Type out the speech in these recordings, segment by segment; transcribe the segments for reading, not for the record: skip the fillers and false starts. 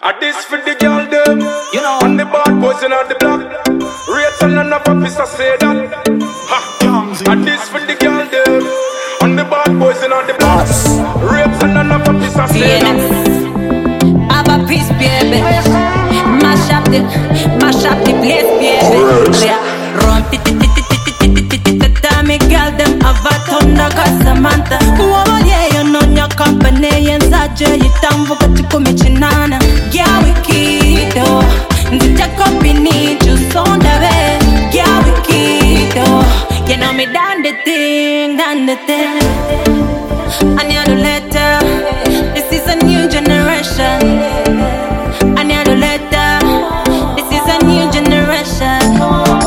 I this for the girl them, you know, and the bad boys in the block. Rates and enough officers say that. Ha, I this for the girl them, and the bad boys in the block. Rates and enough officers say that. Have a piece, baby. Mash up the place, baby. Run, me girl them have a thunder cause Samantha. Oh yeah, you know your company and such a yitambo kachikumi chinana. Yeah, we keep it. Ndita company just on the way. Yeah, we keep it. You know me done the thing. I need a letter. This is a new generation. I need a letter. This is a new generation.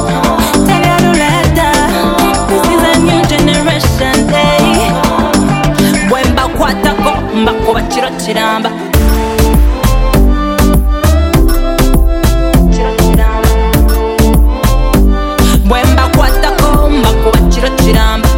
Mbako chiramba. Wemba kwatako mbako chiramba.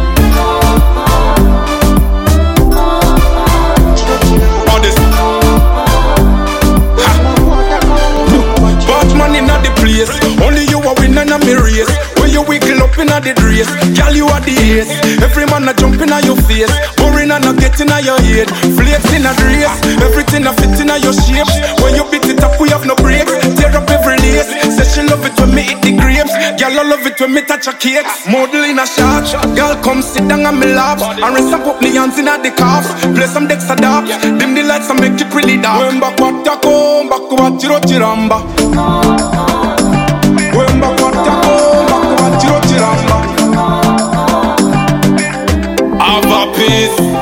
Batman in the place, only you are winning a me race. When you wiggle up in the race, girl you are the ace. Every man a jump in your face, boring and not getting in your head. Flakes in a race, everything a fit in your shape. When you beat it up, we have no breaks. Tear up every lace. Say she love it when me eat the grapes. Girl I love it when me touch her cakes. Model in a shot, girl come sit down and me laugh. And rest up me hands in the calves. Play some decks adapt, dim the lights and make it really dark. When back what you come, back to what chiramba. When back what you come, back to what chiramba. Have a peace.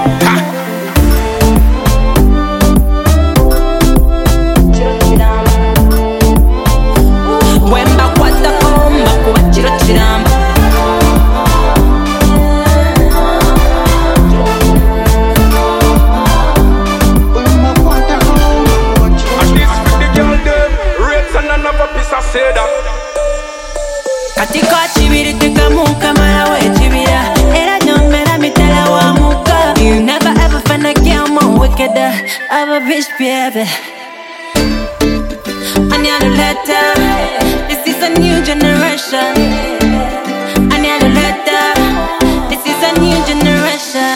Katika chibiri tekamuka mara we chibira. Era nyomera mitala wa muka. You never ever find a girl more wicked. I'm a bitch, baby. I need a letter. This is a new generation. I need a letter. This is a new generation.